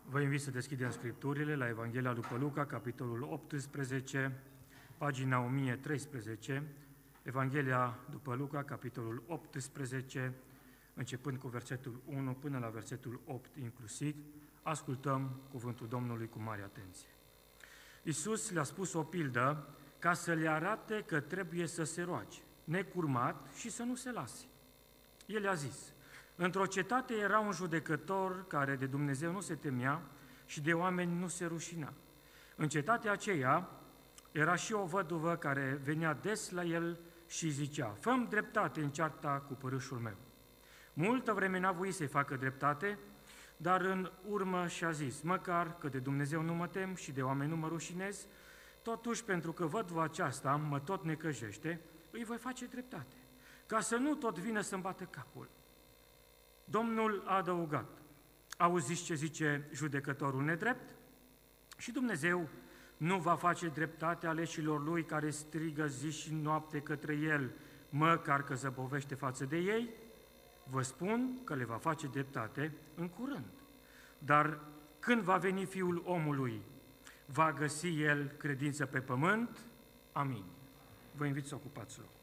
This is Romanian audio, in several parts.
Vă invit să deschidem Scripturile la Evanghelia după Luca, capitolul 18, pagina 1013, Evanghelia după Luca, capitolul 18, începând cu versetul 1 până la versetul 8 inclusiv, ascultăm cuvântul Domnului cu mare atenție. Iisus le-a spus o pildă ca să le arate că trebuie să se roage, necurmat și să nu se lase. El a zis: într-o cetate era un judecător care de Dumnezeu nu se temea și de oameni nu se rușina. În cetatea aceea era și o văduvă care venea des la el și zicea: fă-mi dreptate în cearta cu părâșul meu. Multă vreme n-a voit să-i facă dreptate, dar în urmă și-a zis: măcar că de Dumnezeu nu mă tem și de oameni nu mă rușinez, totuși pentru că văduva aceasta mă tot necăjește, îi voi face dreptate, ca să nu tot vină să-mi bată capul. Domnul a adăugat: auziți ce zice judecătorul nedrept? Și Dumnezeu nu va face dreptate aleșilor lui care strigă zi și noapte către el, măcar că zăbovește față de ei? Vă spun că le va face dreptate în curând. Dar când va veni Fiul omului, va găsi el credință pe pământ? Amin. Vă invit să ocupați locul.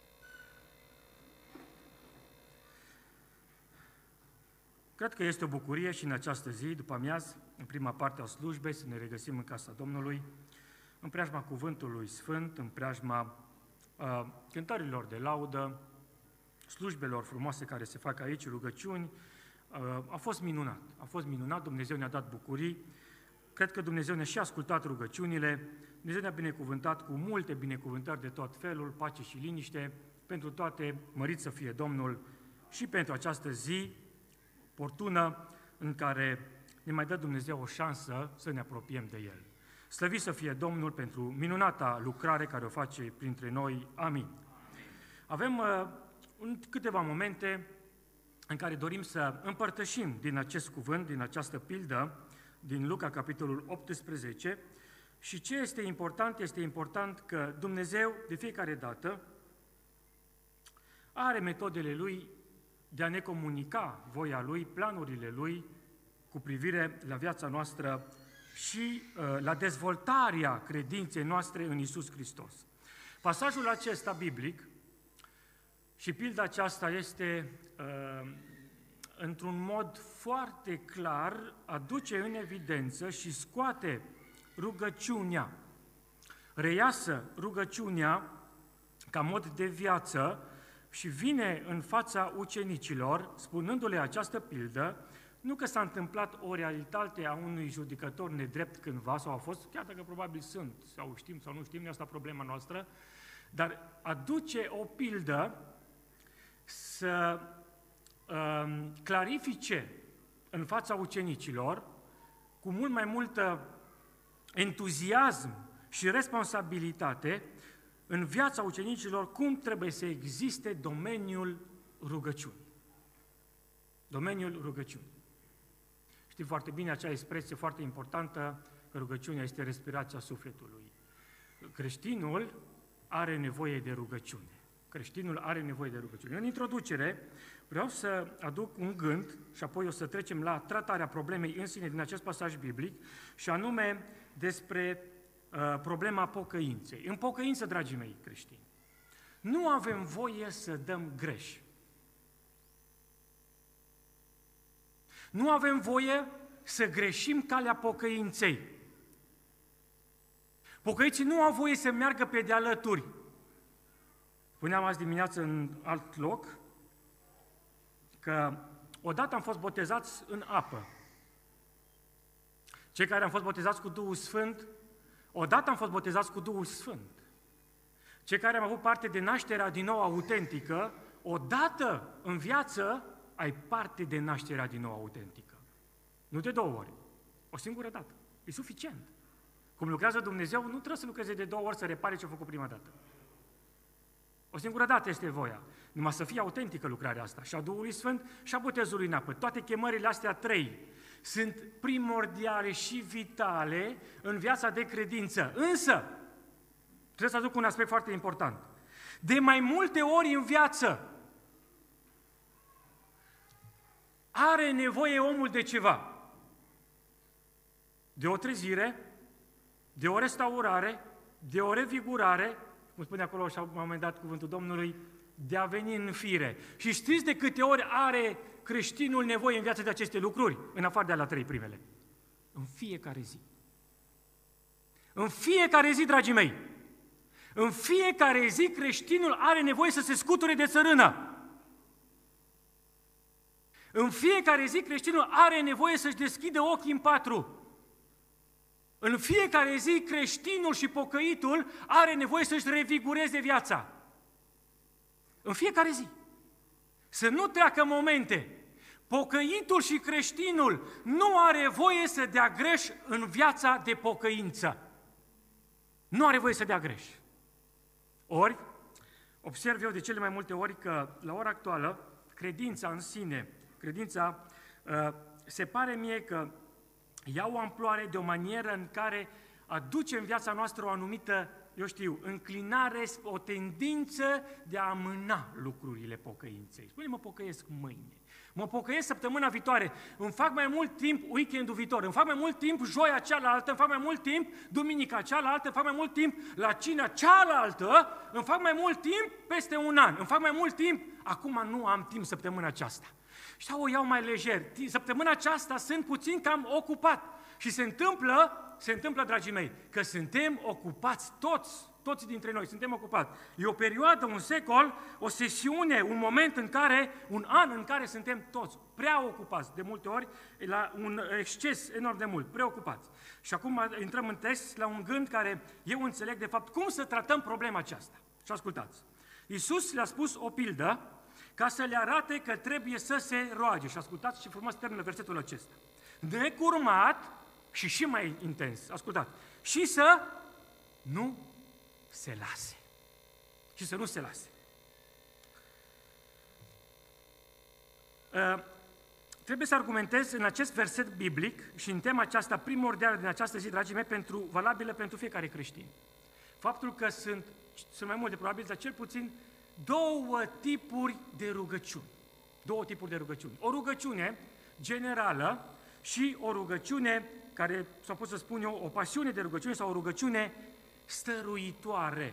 Cred că este o bucurie și în această zi, după amiază, în prima parte a slujbei, să ne regăsim în casa Domnului, în preajma Cuvântului Sfânt, în preajma cântărilor de laudă, slujbelor frumoase care se fac aici, rugăciuni. A fost minunat, Dumnezeu ne-a dat bucurii. Cred că Dumnezeu ne-a și ascultat rugăciunile, Dumnezeu ne-a binecuvântat cu multe binecuvântări de tot felul, pace și liniște, pentru toate, mărit să fie Domnul și pentru această zi oportună în care ne mai dă Dumnezeu o șansă să ne apropiem de El. Slăvit să fie Domnul pentru minunata lucrare care o face printre noi. Amin. Avem câteva momente în care dorim să împărtășim din acest cuvânt, din această pildă, din Luca, capitolul 18, și ce este important? Este important că Dumnezeu, de fiecare dată, are metodele Lui de a ne comunica voia Lui, planurile Lui cu privire la viața noastră și la dezvoltarea credinței noastre în Iisus Hristos. Pasajul acesta biblic și pilda aceasta este, într-un mod foarte clar, aduce în evidență și scoate rugăciunea, reiasă rugăciunea ca mod de viață și vine în fața ucenicilor, spunându-le această pildă, nu că s-a întâmplat o realitate a unui judecător nedrept cândva, sau a fost, chiar dacă probabil sunt, sau știm sau nu știm, nu e asta problema noastră, dar aduce o pildă să clarifice în fața ucenicilor, cu mult mai multă entuziasm și responsabilitate, în viața ucenicilor, cum trebuie să existe domeniul rugăciunii. Domeniul rugăciunii. Știm foarte bine acea expresie foarte importantă, că rugăciunea este respirația sufletului. Creștinul are nevoie de rugăciune. Creștinul are nevoie de rugăciune. În introducere vreau să aduc un gând și apoi o să trecem la tratarea problemei în sine din acest pasaj biblic, și anume despre problema pocăinței. În pocăință, dragii mei creștini, nu avem voie să dăm greș. Nu avem voie să greșim calea pocăinței. Pocăiții nu au voie să meargă pe de alături. Spuneam azi dimineață în alt loc că odată am fost botezați în apă. Cei care am fost botezați cu Duhul Sfânt, odată am fost botezați cu Duhul Sfânt. Cei care am avut parte de nașterea din nou autentică, odată în viață ai parte de nașterea din nou autentică. Nu de două ori, o singură dată. E suficient. Cum lucrează Dumnezeu, nu trebuie să lucreze de două ori să repare ce a făcut prima dată. O singură dată este voia. Numai să fie autentică lucrarea asta. Și a Duhului Sfânt și a botezului în apă. Toate chemările astea trei sunt primordiale și vitale în viața de credință. Însă, trebuie să aduc un aspect foarte important. De mai multe ori în viață are nevoie omul de ceva. de o trezire, de o restaurare, de o revigurare, cum spune acolo și la un moment dat cuvântul Domnului, de a veni în fire. Și știți de câte ori are creștinul nevoie în viața de aceste lucruri, în afară de alea 3 primele? În fiecare zi. În fiecare zi, dragii mei, în fiecare zi creștinul are nevoie să se scuture de țărână. În fiecare zi creștinul are nevoie să-și deschidă ochii în patru. În fiecare zi creștinul și pocăitul are nevoie să-și revigureze viața. În fiecare zi. Să nu treacă momente. Pocăitul și creștinul nu are voie să dea greș în viața de pocăință. Nu are voie să dea greș. Ori, observ eu de cele mai multe ori că la ora actuală credința în sine, se pare mie că ia o amploare de o manieră în care aduce în viața noastră o anumită, înclinare, o tendință de a amâna lucrurile pocăinței. Spune, mă pocăiesc mâine, mă pocăiesc săptămâna viitoare, îmi fac mai mult timp weekendul viitor, îmi fac mai mult timp joia cealaltă, îmi fac mai mult timp duminica cealaltă, îmi fac mai mult timp la cina cealaltă, îmi fac mai mult timp peste un an, îmi fac mai mult timp, acum nu am timp săptămâna aceasta. Și o iau mai lejer. Săptămâna aceasta sunt puțin cam ocupat. Și se întâmplă, dragii mei, că suntem ocupați toți dintre noi, suntem ocupați. E o perioadă, un secol, o sesiune, un moment un an în care suntem toți prea ocupați, de multe ori, la un exces enorm de mult, preocupați. Și acum intrăm în text la un gând care eu înțeleg, de fapt, cum să tratăm problema aceasta. Și ascultați. Iisus le-a spus o pildă ca să le arate că trebuie să se roage. Și ascultați ce frumos termină versetul acesta. Necurmat și mai intens, ascultați, și să nu se lase. Și să nu se lase. Trebuie să argumentez în acest verset biblic și în tema aceasta primordială din această zi, dragii mei, valabilă pentru fiecare creștin. Faptul că sunt mai multe probabil, dar cel puțin două tipuri de rugăciuni. O rugăciune generală și o rugăciune care, sau pot să spun eu, o pasiune de rugăciune sau o rugăciune stăruitoare.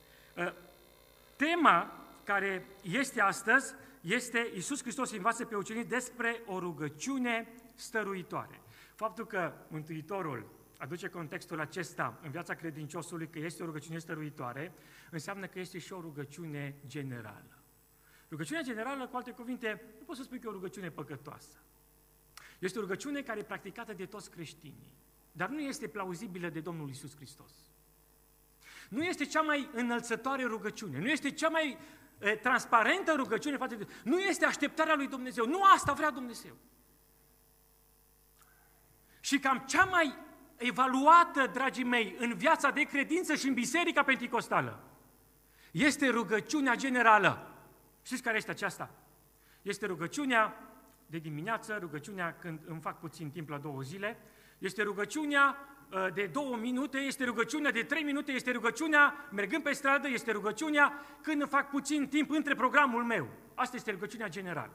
Tema care este astăzi este Iisus Hristos învață pe ucenici despre o rugăciune stăruitoare. Faptul că Mântuitorul aduce contextul acesta în viața credinciosului că este o rugăciune stăruitoare, înseamnă că este și o rugăciune generală. Rugăciunea generală, cu alte cuvinte, nu pot să spun că e o rugăciune păcătoasă. Este o rugăciune care e practicată de toți creștinii, dar nu este plauzibilă de Domnul Iisus Hristos. Nu este cea mai înălțătoare rugăciune, nu este cea mai transparentă rugăciune față de... Nu este așteptarea lui Dumnezeu, nu asta vrea Dumnezeu. Și cam cea mai evaluată, dragii mei, în viața de credință și în biserica penticostală este rugăciunea generală. Știți care este aceasta? Este rugăciunea de dimineață, rugăciunea când îmi fac puțin timp la 2 zile, este rugăciunea de 2 minute, este rugăciunea de 3 minute, este rugăciunea mergând pe stradă, este rugăciunea când îmi fac puțin timp între programul meu. Asta este rugăciunea generală.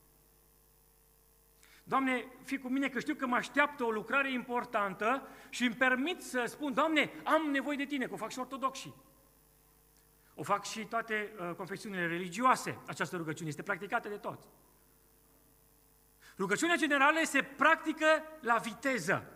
Doamne, fii cu mine că știu că mă așteaptă o lucrare importantă și îmi permit să spun, Doamne, am nevoie de Tine, că o fac și ortodoxii. O fac și toate confesiunile religioase. Această rugăciune este practicată de toți. Rugăciunea generală se practică la viteză.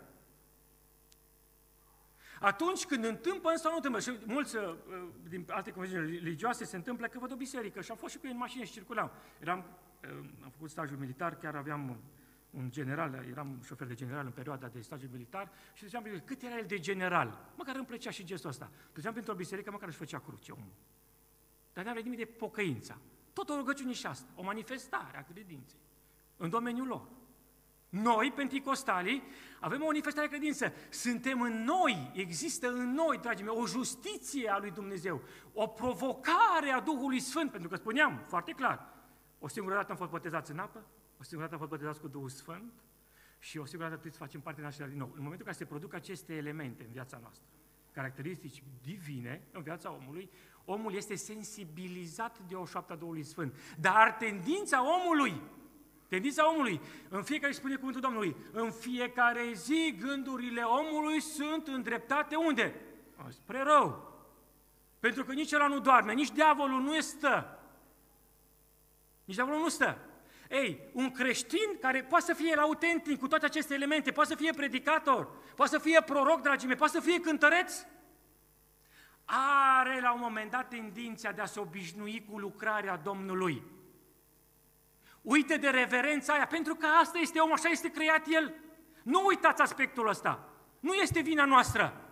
Atunci când întâmplă, însă nu întâmplă. Și mulți din alte confesiuni religioase se întâmplă că văd o biserică și am fost și cu ei în mașină și circulam. Am făcut stajul militar, chiar aveam un general, eram șofer de general în perioada de stagiu militar și ziceam, cât era el de general? Măcar îmi plăcea și gestul ăsta. Treceam printr-o biserică, măcar își făcea cruce omul. Dar n-avea nimic de pocăința. Tot o rugăciune și asta, o manifestare a credinței în domeniul lor. Noi, penticostalii, avem o manifestare de credință. Suntem în noi, există în noi, dragii mei, o justiție a lui Dumnezeu, o provocare a Duhului Sfânt, pentru că spuneam foarte clar, o singură dată am fost botezați în apă, o singură dată am fost botezați cu Duhul Sfânt și o singură dată trebuie să facem parte din nașterea din nou. În momentul în care se produc aceste elemente în viața noastră, caracteristici divine în viața omului, omul este sensibilizat de o șoaptă a Duhului Sfânt. Dar tendința omului Tendința omului, în fiecare, spune cuvântul Domnului, în fiecare zi gândurile omului sunt îndreptate unde? Spre rău. Pentru că nici ăla nu doarme, nici diavolul nu stă. Nici diavolul nu stă. Ei, un creștin care poate să fie el autentic cu toate aceste elemente, poate să fie predicator, poate să fie proroc, dragii mei, poate să fie cântăreț, are la un moment dat tendința de a se obișnui cu lucrarea Domnului. Uite de reverența aia, pentru că asta este om, așa este creat el. Nu uitați aspectul ăsta. Nu este vina noastră.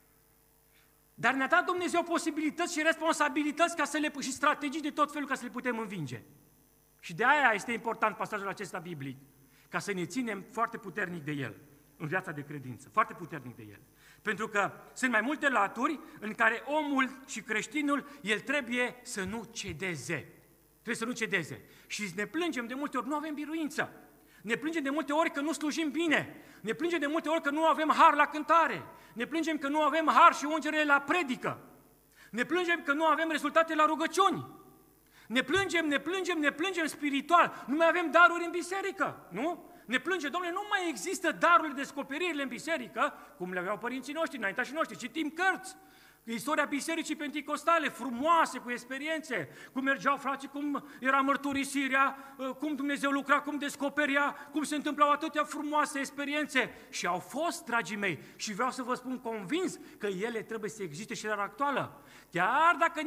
Dar ne-a dat Dumnezeu posibilități și responsabilități și strategii de tot felul ca să le putem învinge. Și de aia este important pasajul acesta biblic, ca să ne ținem foarte puternic de el, în viața de credință, foarte puternic de el. Pentru că sunt mai multe laturi în care omul și creștinul, el trebuie să nu cedeze. Trebuie să nu cedeze. Și ne plângem de multe ori, nu avem biruință. Ne plângem de multe ori că nu slujim bine. Ne plângem de multe ori că nu avem har la cântare. Ne plângem că nu avem har și ungere la predică. Ne plângem că nu avem rezultate la rugăciuni. Ne plângem spiritual. Nu mai avem daruri în biserică, nu? Ne plânge, Domnule, nu mai există darurile, descoperirile în biserică, cum le aveau părinții noștri, înaintașii noștri. Citim cărți. Istoria bisericii penticostale, frumoase, cu experiențe, cum mergeau frații, cum era mărturisirea, cum Dumnezeu lucra, cum descoperea, cum se întâmplau atâtea frumoase experiențe. Și au fost, dragii mei, și vreau să vă spun convins că ele trebuie să existe și la ora actuală. Chiar dacă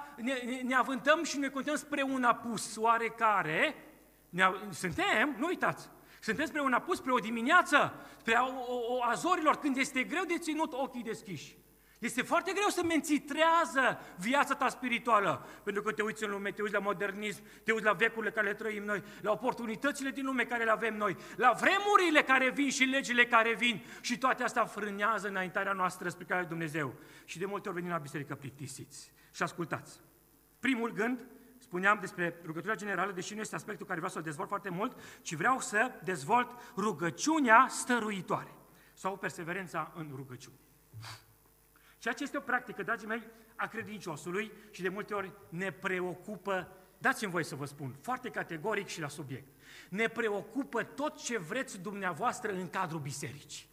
ne avântăm și ne contăm spre un apus oarecare, suntem, nu uitați, suntem spre un apus, spre o dimineață, spre o azorilor, când este greu de ținut ochii deschiși. Este foarte greu să menții trează viața ta spirituală, pentru că te uiți în lume, te uiți la modernism, te uiți la vecurile care le trăim noi, la oportunitățile din lume care le avem noi, la vremurile care vin și legile care vin și toate astea frânează înaintarea noastră spre calea lui Dumnezeu. Și de multe ori venim la biserică plictisiți. Și ascultați, primul gând, spuneam despre rugăciunea generală, deși nu este aspectul care vreau să-l dezvolt foarte mult, ci vreau să dezvolt rugăciunea stăruitoare sau perseverența în rugăciune. Ceea ce este o practică, dragii mei, a credinciosului și de multe ori ne preocupă, dați-mi voie să vă spun, foarte categoric și la subiect, ne preocupă tot ce vreți dumneavoastră în cadrul bisericii.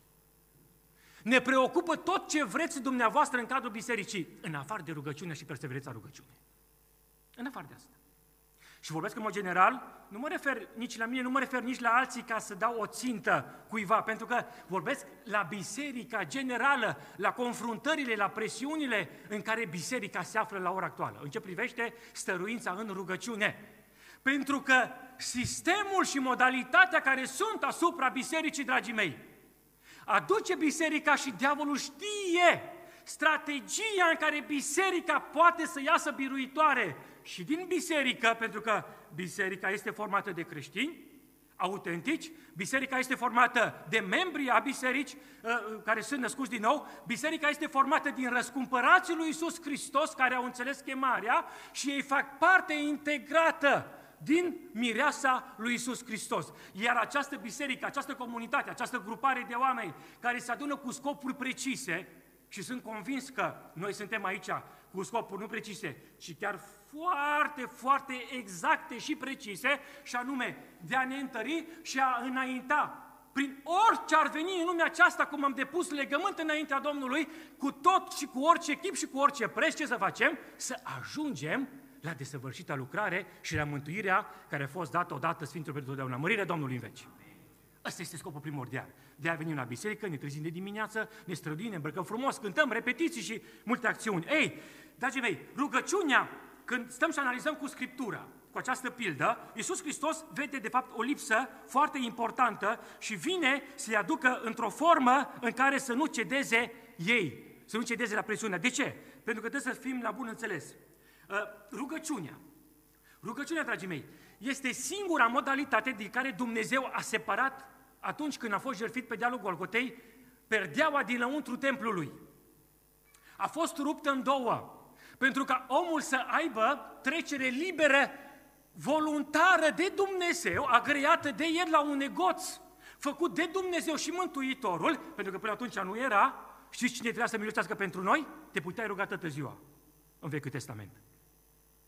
Ne preocupă tot ce vreți dumneavoastră în cadrul bisericii, în afară de rugăciune și perseverența rugăciunii. În afară de asta. Și vorbesc în mod general, nu mă refer nici la mine, nu mă refer nici la alții ca să dau o țintă cuiva, pentru că vorbesc la biserica generală, la confruntările, la presiunile în care biserica se află la ora actuală, în ce privește stăruința în rugăciune. Pentru că sistemul și modalitatea care sunt asupra bisericii, dragii mei, aduce biserica și diavolul știe strategia în care biserica poate să iasă biruitoare și din biserică, pentru că biserica este formată de creștini autentici, biserica este formată de membri a biserici care sunt născuți din nou, biserica este formată din răscumpărații lui Iisus Hristos care au înțeles chemarea și ei fac parte integrată din mireasa lui Iisus Hristos. Iar această biserică, această comunitate, această grupare de oameni care se adună cu scopuri precise, și sunt convins că noi suntem aici cu scopuri nu precise, ci chiar foarte, foarte exacte și precise, și anume de a ne întări și a înainta prin orice ar veni în lumea aceasta, cum am depus legământ înaintea Domnului, cu tot și cu orice chip și cu orice preț, ce să facem? Să ajungem la desăvârșita lucrare și la mântuirea care a fost dată odată Sfinților pentru totdeauna. Mărirea Domnului în veci. Ăsta este scopul primordial. De a veni la biserică, ne trezim de dimineață, ne străduim, ne îmbrăcăm frumos, cântăm, repetiții și multe acțiuni. Ei, dragii mei, rugăciunea, când stăm și analizăm cu Scriptura, cu această pildă, Iisus Hristos vede de fapt o lipsă foarte importantă și vine să-i aducă într-o formă în care să nu cedeze ei, să nu cedeze la presiunea. De ce? Pentru că trebuie să fim la bun înțeles. Rugăciunea, dragii mei, este singura modalitate din care Dumnezeu a separat, atunci când a fost jertfit pe dealul Golgotei, perdeaua dinăuntru templului. A fost ruptă în două, pentru ca omul să aibă trecere liberă, voluntară de Dumnezeu, agreată de el la un negoț, făcut de Dumnezeu și Mântuitorul, pentru că până atunci nu era. Știți cine trebuia să miluțească pentru noi? Te puteai ruga toată ziua, în Vechiul Testament.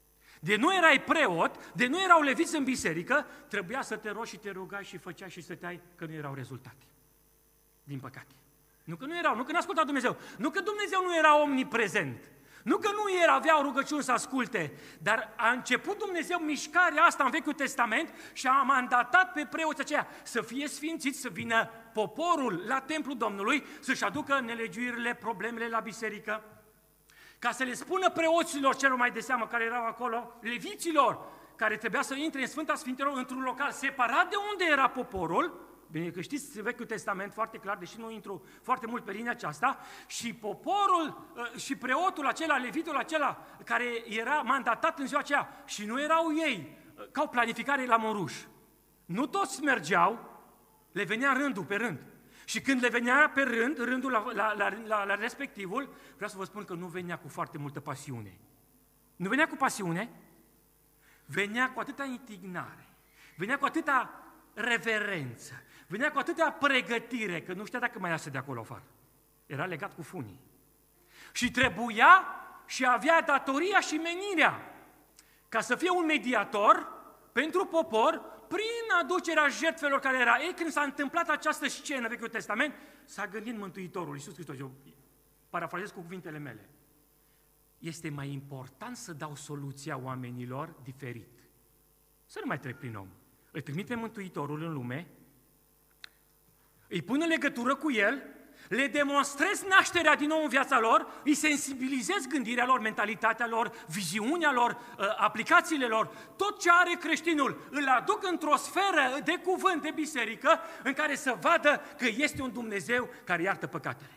De nu erai preot, de nu erau leviți în biserică, trebuia să te rogi și te rugai și făceai și stăteai, că nu erau rezultate. Din păcate. Nu că nu erau, nu că n-asculta Dumnezeu, nu că Dumnezeu nu era omniprezent, nu că nu aveau rugăciuni să asculte, dar a început Dumnezeu mișcarea asta în Vechiul Testament și a mandatat pe preoții aceia să fie sfințiți, să vină poporul la templul Domnului, să-și aducă nelegiuirile, problemele la biserică, ca să le spună preoților celor mai de seamă care erau acolo, leviților, care trebuia să intre în Sfânta Sfintelor într-un local separat de unde era poporul. Bine că știți Vechiul Testament foarte clar, deși nu intru foarte mult pe linia aceasta, și poporul și preotul acela, levitul acela, care era mandatat în ziua aceea, și nu erau ei, ca o planificare la moruș. Nu toți mergeau, le venea rândul pe rând. Și când le venea pe rând, rândul la respectivul, vreau să vă spun că nu venea cu foarte multă pasiune. Nu venea cu pasiune, venea cu atâta indignare, venea cu atâta reverență, venea cu atâta pregătire, că nu știa dacă mai iasă de acolo afară. Era legat cu funii. Și trebuia și avea datoria și menirea ca să fie un mediator pentru popor prin aducerea jertfelor care era. Ei, când s-a întâmplat această scenă în Vechiul Testament, s-a gândit Mântuitorul, Iisus Hristos, eu parafrazez cu cuvintele mele. Este mai important să dau soluția oamenilor diferit. Să nu mai trec prin om. Îl trimite Mântuitorul în lume, îi pun în legătură cu El, le demonstrez nașterea din nou în viața lor, îi sensibilizez gândirea lor, mentalitatea lor, viziunea lor, aplicațiile lor, tot ce are creștinul, îl aduc într-o sferă de cuvânt, de biserică, în care să vadă că este un Dumnezeu care iartă păcatele.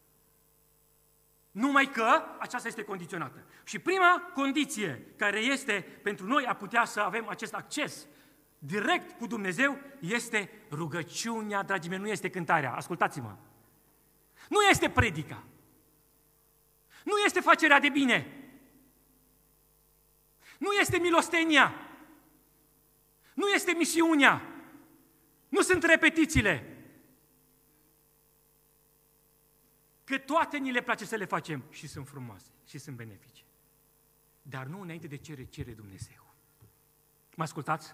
Numai că aceasta este condiționată. Și prima condiție care este pentru noi a putea să avem acest acces direct cu Dumnezeu este rugăciunea, dragii mei, nu este cântarea, ascultați-mă. Nu este predica. Nu este facerea de bine. Nu este milostenia. Nu este misiunea. Nu sunt repetițiile. Că toate ni le place să le facem și sunt frumoase și sunt benefice. Dar nu înainte de cere Dumnezeu. Mă ascultați?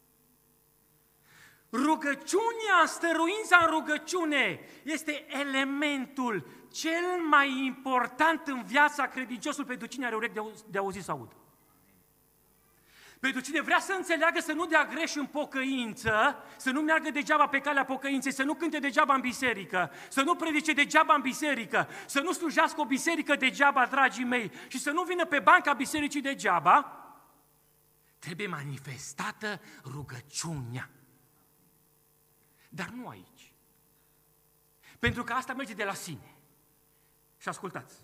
Rugăciunea, stăruința în rugăciune este elementul cel mai important în viața credinciosului pentru cine are urechi de auzit să audă. Pentru cine vrea să înțeleagă să nu dea greș în pocăință, să nu meargă degeaba pe calea pocăinței, să nu cânte degeaba în biserică, să nu predice degeaba în biserică, să nu slujească o biserică degeaba, dragii mei, și să nu vină pe banca bisericii degeaba, trebuie manifestată rugăciunea. Dar nu aici. Pentru că asta merge de la sine. Și ascultați.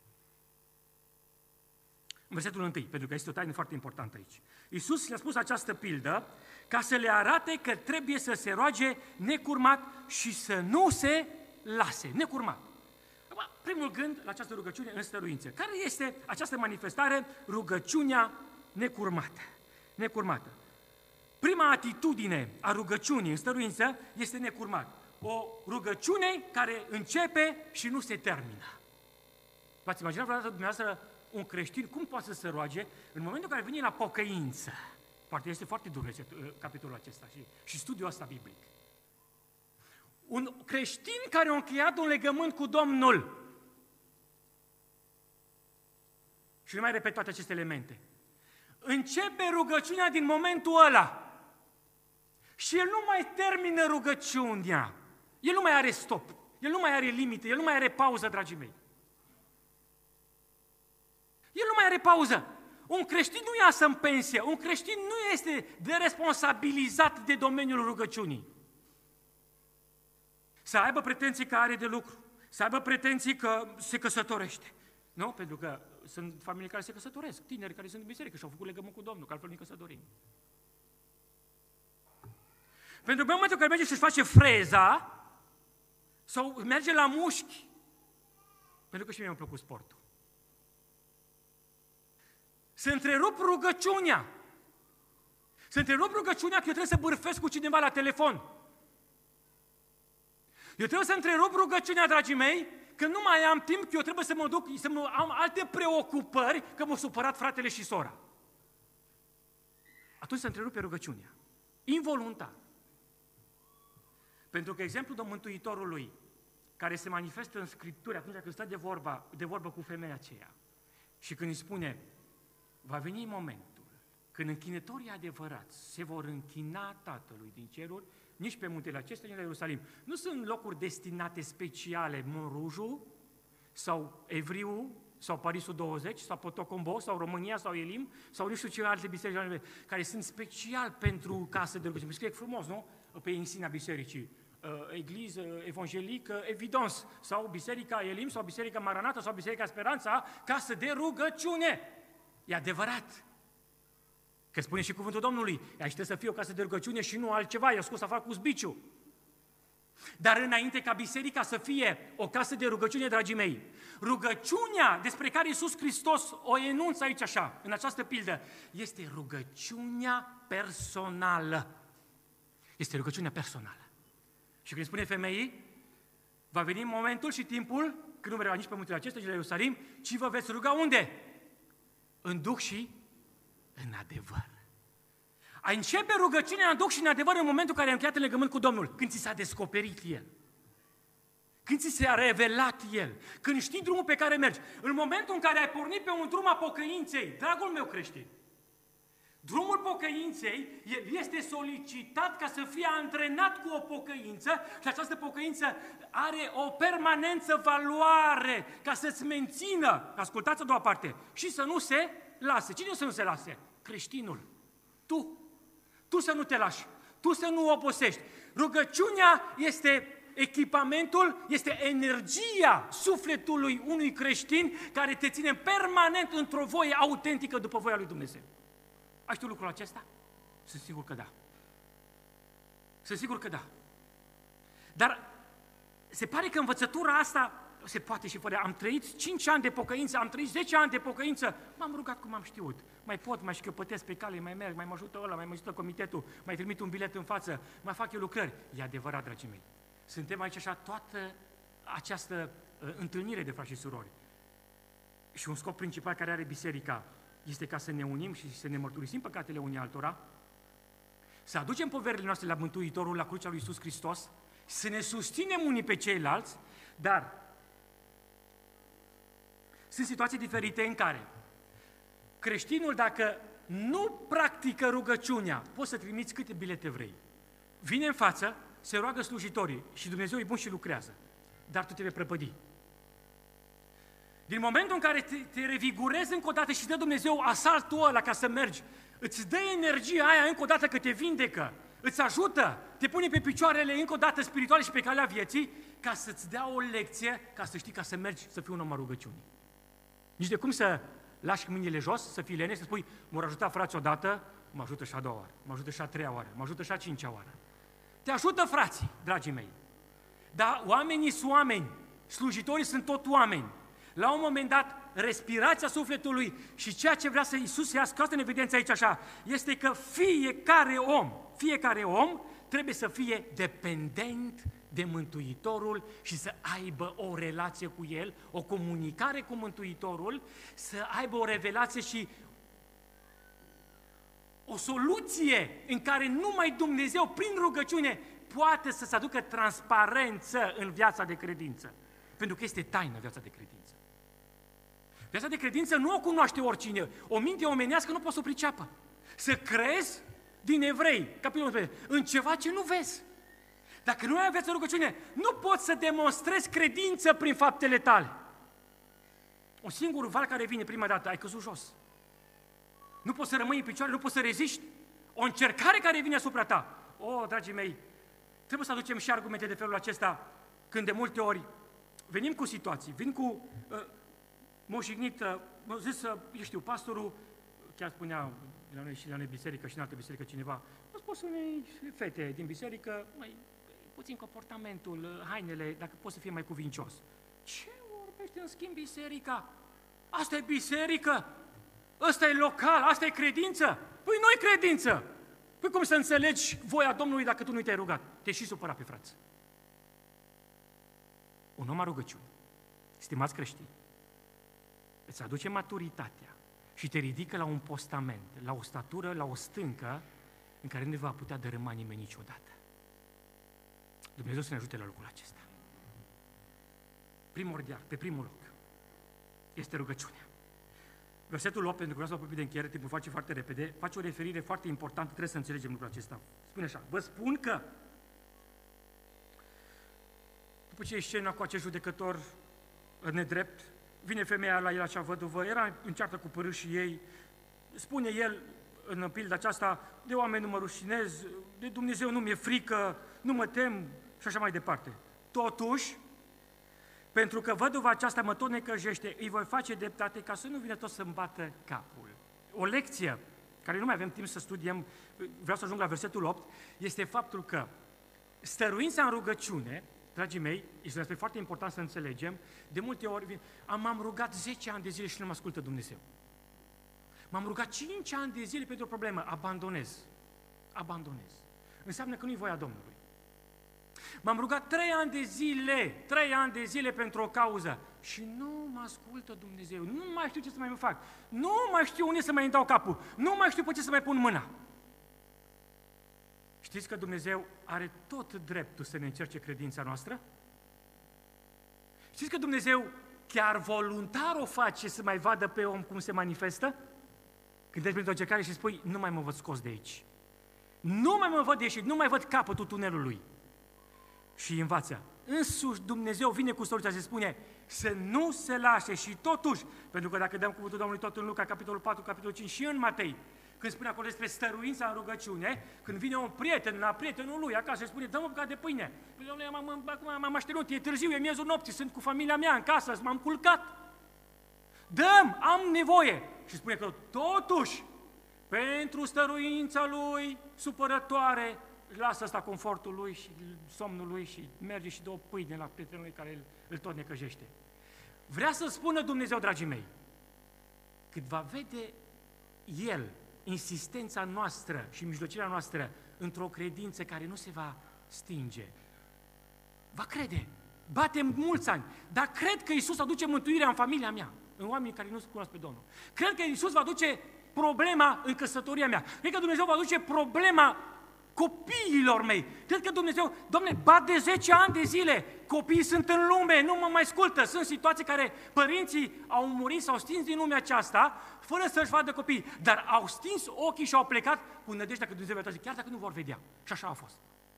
În versetul 1, pentru că este o taină foarte importantă aici. Iisus le-a spus această pildă ca să le arate că trebuie să se roage necurmat și să nu se lase. Necurmat. Primul gând la această rugăciune în stăruință. Care este această manifestare? Rugăciunea necurmată. Necurmată. Prima atitudine a rugăciunii în stăruință este necurmat. O rugăciune care începe și nu se termină. V-ați imaginat vreodată dumneavoastră un creștin cum poate să se roage în momentul în care vine la pocăință? Poate este foarte dur capitolul acesta și studiul ăsta biblic. Un creștin care a încheiat un legământ cu Domnul. Și nu mai repet toate aceste elemente. Începe rugăciunea din momentul ăla. Și el nu mai termină rugăciunea. El nu mai are stop. El nu mai are limite. El nu mai are pauză, dragii mei. El nu mai are pauză. Un creștin nu iasă în pensie. Un creștin nu este deresponsabilizat de domeniul rugăciunii. Să aibă pretenții că are de lucru. Să aibă pretenții că se căsătorește. Nu? Pentru că sunt familii care se căsătoresc. Tineri care sunt în biserică și au făcut legământ cu Domnul, că altfel nu căsătorim. Pentru că în momentul în care merge și-și face freza sau merge la mușchi, pentru că și mie mi-a plăcut sportul. Se întrerup rugăciunea. Se întrerup rugăciunea că eu trebuie să bârfesc cu cineva la telefon. Eu trebuie să întrerup rugăciunea, dragii mei, că nu mai am timp, că eu trebuie să mă duc, am alte preocupări, că m-a supărat fratele și sora. atunci se întrerupe rugăciunea. Involuntar. Pentru că exemplul Mântuitorului, care se manifestă în Scripturi atunci când stă de vorbă cu femeia aceea și când îi spune, va veni momentul când închinătorii adevărați se vor închina Tatălui din ceruri, nici pe muntele acesta, nici la Ierusalim. Nu sunt locuri destinate speciale, Monruju, sau Evriu, sau Parisul 20, sau Potocombo, sau România, sau Elim, sau nu știu ce alte biserici care sunt special pentru casă de rugăciune. Scrie frumos, nu? Pe insignia bisericii. Egliză evangelică, Evidence, sau Biserica Elim, sau Biserica Maranata, sau Biserica Speranța, casă de rugăciune. E adevărat. Că spune și cuvântul Domnului, ea trebuie să fie o casă de rugăciune și nu altceva, i-a scos afară cu zbiciu. Dar înainte ca biserica să fie o casă de rugăciune, dragii mei, rugăciunea despre care Iisus Hristos o enunță aici așa, în această pildă, este rugăciunea personală. Este rugăciunea personală. Și când spune femeii, va veni momentul și timpul, când nu mereu nici pe muntele acesta, nici la Ierusalim, ci vă veți ruga unde? În Duh și în adevăr. A începe rugăciunea în Duh și în adevăr în momentul în care ai încheiat în legământ cu Domnul, când ți s-a descoperit El, când ți s-a revelat El, când știi drumul pe care mergi, în momentul în care ai pornit pe un drum a pocăinței, dragul meu creștin, drumul pocăinței este solicitat ca să fie antrenat cu o pocăință și această pocăință are o permanență valoare ca să-ți mențină, ascultați a doua parte, și să nu se lase. Cine să nu se lase? Creștinul. Tu să nu te lași, tu să nu obosești. Rugăciunea este echipamentul, este energia sufletului unui creștin care te ține permanent într-o voie autentică după voia lui Dumnezeu. Ai știut lucrul acesta? Sunt sigur că da. Sunt sigur că da. Dar se pare că învățătura asta se poate și fără. Am trăit 5 ani de pocăință, am trăit 10 ani de pocăință, m-am rugat cum am știut. Mai șchiopătesc pe cale, mai merg, mai mă ajută ăla, mai mă ajută comitetul, mai trimit un bilet în față, mai fac eu lucrări. E adevărat, dragii mei. Suntem aici așa toată această întâlnire de frați și surori. Și un scop principal care are biserica este ca să ne unim și să ne mărturisim păcatele unii altora, să aducem poverile noastre la Mântuitorul, la crucea lui Iisus Hristos, să ne susținem unii pe ceilalți, dar sunt situații diferite în care creștinul, dacă nu practică rugăciunea, poți să trimiți câte bilete vrei. Vine în față, se roagă slujitorii și Dumnezeu e bun și lucrează, dar tu te vei prăpădi. Din momentul în care te revigurezi încă o dată și dă Dumnezeu asaltul ăla ca să mergi, îți dă energia aia încă o dată că te vindecă, îți ajută, te pune pe picioarele încă o dată spirituale și pe calea vieții, ca să-ți dea o lecție, ca să știi, ca să mergi, să fii un om al rugăciunii. Nici de cum să lași mâinile jos, să fii leneș, să spui, m-au ajutat frații odată, mă ajută și a doua oară, mă ajută și a treia oară, mă ajută și a cincea oară. Te ajută frații, dragii mei. Dar oamenii sunt oameni, slujitorii sunt tot oameni. La un moment dat, respirația sufletului și ceea ce vrea să Iisus să ia scoate în evidență aici așa, este că fiecare om trebuie să fie dependent de Mântuitorul și să aibă o relație cu El, o comunicare cu Mântuitorul, să aibă o revelație și o soluție în care numai Dumnezeu, prin rugăciune, poate să se aducă transparență în viața de credință. Pentru că este taină viața de credință. Viața de credință nu o cunoaște oricine. O minte omenească nu poți să o priceapă. Să crezi din Evrei, capitolul 11, în ceva ce nu vezi. Dacă nu ai viața de rugăciune, nu poți să demonstrezi credință prin faptele tale. Un singur val care vine prima dată, ai căzut jos. Nu poți să rămâi în picioare, nu poți să reziști. O încercare care vine asupra ta. Dragii mei, trebuie să aducem și argumente de felul acesta, când de multe ori venim cu situații, vin cu... m-au jignit, m-au zis, pastorul, chiar spunea la noi și la noi biserică și în altă biserică cineva, nu spus unei fete din biserică, puțin comportamentul, hainele, dacă poți să fie mai cuvincios. Ce vorbește în schimb biserica? Asta e biserică? Ăsta e local, asta e credință? Păi nu-i credință! Păi cum să înțelegi voia Domnului dacă tu nu te-ai rugat? Te-ai și supărat pe frați. Un om a rugăciune, stimați creștini, îți aduce maturitatea și te ridică la un postament, la o statură, la o stâncă în care nu va putea dărâma nimeni niciodată. Dumnezeu să ne ajute la lucrul acesta. Primordial, pe primul loc, este rugăciunea. Versetul 8, pentru că vreau să apropii de încheiere, timpul face foarte repede, face o referire foarte importantă, trebuie să înțelegem lucrul acesta. Spune așa: vă spun că după ce e scena cu acest judecător nedrept, vine femeia la el, acea văduvă, era în ceartă cu părâșii ei, spune el în pilda aceasta: de oameni nu mă rușinez, de Dumnezeu nu mi-e frică, nu mă tem și așa mai departe. Totuși, pentru că văduva aceasta mă tot necăjește, îi voi face dreptate ca să nu vină tot să-mi bată capul. O lecție care nu mai avem timp să studiem, vreau să ajung la versetul 8, este faptul că stăruința în rugăciune, dragii mei, este un aspect foarte important să înțelegem, de multe ori m-am rugat 10 ani de zile și nu mă ascultă Dumnezeu. M-am rugat 5 ani de zile pentru o problemă, abandonez. Înseamnă că nu-i voia Domnului. M-am rugat 3 ani de zile pentru o cauză și nu mă ascultă Dumnezeu. Nu mai știu ce să mai fac. Nu mai știu unde să mai îmi dau capul. Nu mai știu pe ce să mai pun mâna. Știți că Dumnezeu are tot dreptul să ne încerce credința noastră? Știți că Dumnezeu chiar voluntar o face să mai vadă pe om cum se manifestă? Când treci printr-o încercare și spui: nu mai mă văd scos de aici. Nu mai mă văd de ieșit, nu mai văd capătul tunelului. Și învață. Însuși Dumnezeu vine cu soluția și spune să nu se lase. Și totuși, pentru că dacă dăm cuvântul Domnului tot în Luca, capitolul 4, capitolul 5 și în Matei, când spune acolo despre stăruința în rugăciune, când vine un prieten la prietenul lui acasă și spune: dă-mă bucată de pâine. Păi, Doamne, acum m-am așternut, e târziu, e miezul nopții, sunt cu familia mea în casă, m-am culcat. Dă-mi, am nevoie. Și spune că totuși, pentru stăruința lui supărătoare, lasă asta confortul lui și somnul lui și merge și dă o pâine la prietenul lui care îl tot necăjește. Vrea să spună Dumnezeu, dragii mei, cât va vede El insistența noastră și mijlocirea noastră într-o credință care nu se va stinge, va crede. Batem mulți ani, dar cred că Iisus aduce mântuirea în familia mea, în oamenii care nu cunosc pe Domnul. Cred că Iisus va aduce problema în căsătoria mea. Cred că Dumnezeu va aduce problema copiilor mei. Cred că Dumnezeu, Doamne, bat de 10 ani de zile, copiii sunt în lume, nu mă mai ascultă. Sunt situații care părinții au murit, s-au stins din lumea aceasta, fără să-și vadă copiii, dar au stins ochii și au plecat cu nădejdea că Dumnezeu va trage, chiar dacă nu vor vedea. Și așa a fost.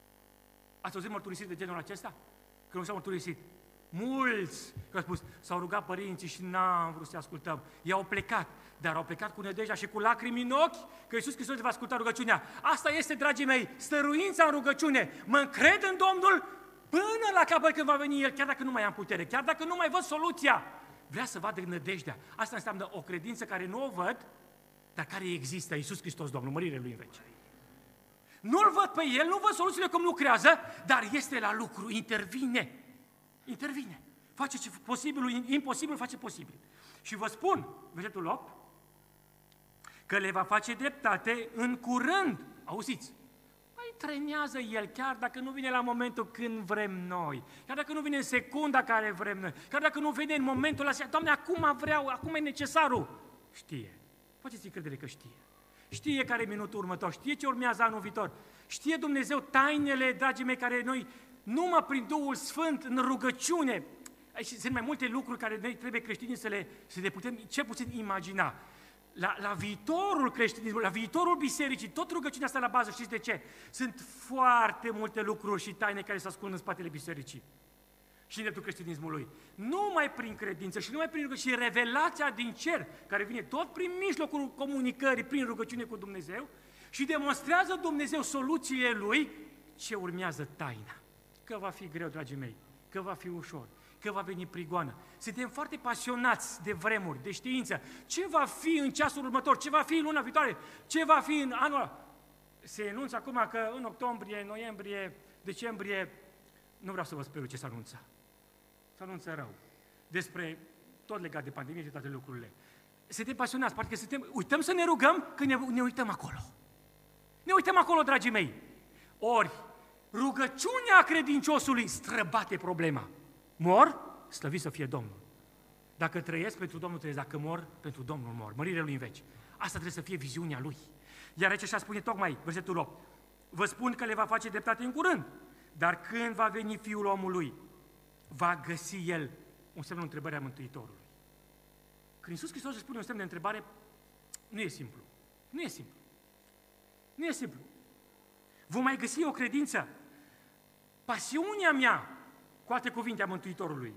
Ați auzit mărturisiri de genul acesta? Că nu s-au mărturisit. Mulți, că au spus, s-au rugat părinții și n-am vrut să ascultăm. Ei au plecat, dar au plecat cu nădejdea și cu lacrimi în ochi că Iisus Hristos va asculta rugăciunea. Asta este, dragii mei, stăruința în rugăciune. Mă încred în Domnul până la capăt când va veni El, chiar dacă nu mai am putere, chiar dacă nu mai văd soluția. Vrea să vadă nădejdea. Asta înseamnă o credință care nu o văd, dar care există, Iisus Hristos, Domnul, mărire Lui în veci. Nu-L văd pe El, nu văd soluțiile cum lucrează, dar este la lucru, intervine. Intervine. Face ce posibilul, imposibil face posibil. Și vă spun, versetul 8, că le va face dreptate în curând. Auziți? Mai trenează El, chiar dacă nu vine la momentul când vrem noi, chiar dacă nu vine în secunda care vrem noi, chiar dacă nu vine în momentul ăsta, Doamne, acum vreau, acum e necesarul. Știe. Faceți-i credere că știe. Știe care e minutul următor, știe ce urmează anul viitor. Știe Dumnezeu tainele, dragii mei, care noi, numai prin Duhul Sfânt, în rugăciune, sunt mai multe lucruri care noi trebuie creștinii să le putem cel puțin imagina. La viitorul creștinismului, la viitorul bisericii, tot rugăciunea asta la bază, știți de ce? Sunt foarte multe lucruri și taine care se ascund în spatele bisericii și în dreptul creștinismului. Numai prin credință și numai prin rugăciune și revelația din cer, care vine tot prin mijlocul comunicării, prin rugăciune cu Dumnezeu și demonstrează Dumnezeu soluțiile Lui, ce urmează taina. Că va fi greu, dragii mei, că va fi ușor, că va veni prigoană. Suntem foarte pasionați de vremuri, de știință. Ce va fi în ceasul următor? Ce va fi în luna viitoare? Ce va fi în anul ăla? Se enunță acum că în octombrie, noiembrie, decembrie, nu vreau să vă speriu ce se anunță. Se anunță rău. Despre tot legat de pandemie și toate lucrurile. Suntem pasionați, parcă uităm să ne rugăm când ne uităm acolo. Ne uităm acolo, dragii mei. Ori, rugăciunea credinciosului străbate problema. Mor, slăvit să fie Domnul. Dacă trăiesc, pentru Domnul trăiesc, dacă mor, pentru Domnul mor. Mărire lui în veci. Asta trebuie să fie viziunea lui. Iar aici așa spune tocmai, versetul 8. Vă spun că le va face dreptate în curând, dar când va veni Fiul omului, va găsi el un semn de întrebare a Mântuitorului. Când Iisus Hristos își spune un semn de întrebare, nu e simplu. Nu e simplu. Nu e simplu. Vom mai găsi o credință. Pasiunea mea, cu alte cuvinte, a Mântuitorului,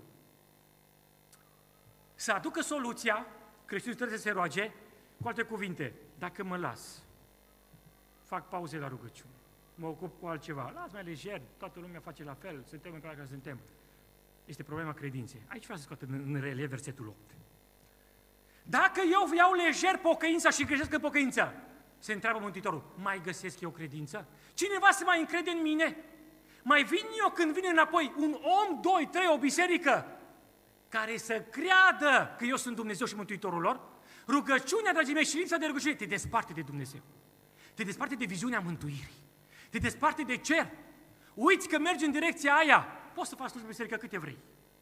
să aducă soluția, creștinul trebuie să se roage, cu alte cuvinte, dacă mă las, fac pauze la rugăciune, mă ocup cu altceva, las mai lejer, toată lumea face la fel, suntem în care suntem. Este problema credinței. Aici vreau să scoată în relief versetul 8. Dacă eu iau lejer pocăința și greșesc în pocăință, se întreabă Mântuitorul, mai găsesc eu credință? Cineva se mai încrede în mine? Mai vin eu când vine înapoi un om, 2, 3, o biserică, care să creadă că eu sunt Dumnezeu și Mântuitorul lor? Rugăciunea, dragii mei, și lipsa de rugăciune te desparte de Dumnezeu. Te desparte de viziunea mântuirii. Te desparte de cer. Uiți că mergi în direcția aia. Poți să faci slujbă biserică câte vrei.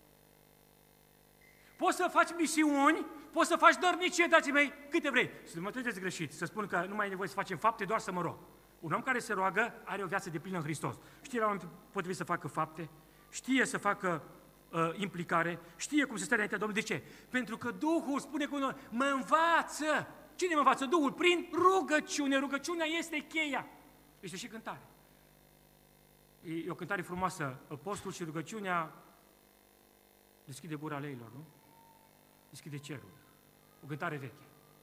Poți să faci misiuni, poți să faci dărnicie, dragii mei, câte vrei. Să mă treceți greșit, să spun că nu mai e nevoie să facem fapte, doar să mă rog. Un om care se roagă are o viață deplină în Hristos. Știe la moment potrivit să facă fapte, știe să facă implicare, știe cum se stă înaintea Domnului. De ce? Pentru că Duhul spune cu noi, mă învață. Cine mă învață? Duhul. Prin rugăciune. Rugăciunea este cheia. Este și cântare. E o cântare frumoasă. Postul și rugăciunea deschide gura leilor, nu? Deschide cerul. O cântare veche.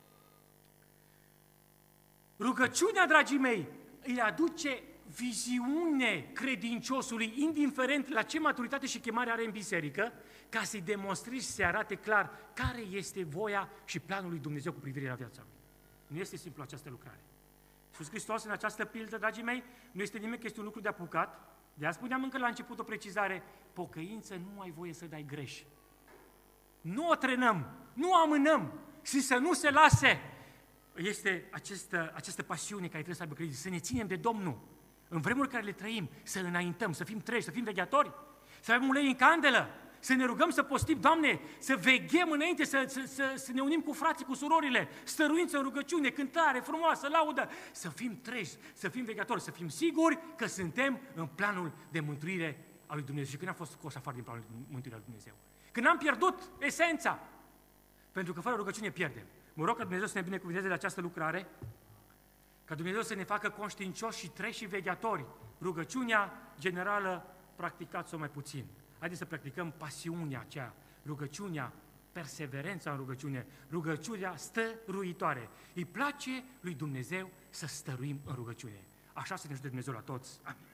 Rugăciunea, dragii mei, îi aduce viziune credinciosului, indiferent la ce maturitate și chemare are în biserică, ca să-i demonstreze și să arate clar care este voia și planul lui Dumnezeu cu privire la viața lui. Nu este simplu această lucrare. Iisus Hristos, în această pildă, dragii mei, nu este nimic, este un lucru de apucat. De aia spuneam încă la început o precizare, pocăință nu ai voie să dai greș. Nu o trenăm, nu o amânăm și să nu se lase. Este această pasiune care trebuie să aibă credință, să ne ținem de Domnul. În vremurile care le trăim, să înaintăm, să fim treji, să fim vegheatori, să avem ulei în candelă, să ne rugăm să postim, Doamne, să veghem înainte, să ne unim cu frații, cu surorile, stăruință în rugăciune, cântare frumoasă, laudă, să fim treji, să fim vegheatori, să fim siguri că suntem în planul de mântuire a lui Dumnezeu. Și când am fost scos afară din planul de mântuire al lui Dumnezeu? Când am pierdut esența, pentru că fără rugăciune pierdem. Mă rog ca Dumnezeu să ne binecuvânteze de această lucrare, ca Dumnezeu să ne facă conștiincioși și treji și vegheatori. Rugăciunea generală, practicați-o mai puțin. Haideți să practicăm pasiunea aceea, rugăciunea, perseverența în rugăciune, rugăciunea stăruitoare. Îi place lui Dumnezeu să stăruim în rugăciune. Așa să ne ajute Dumnezeu la toți. Amin.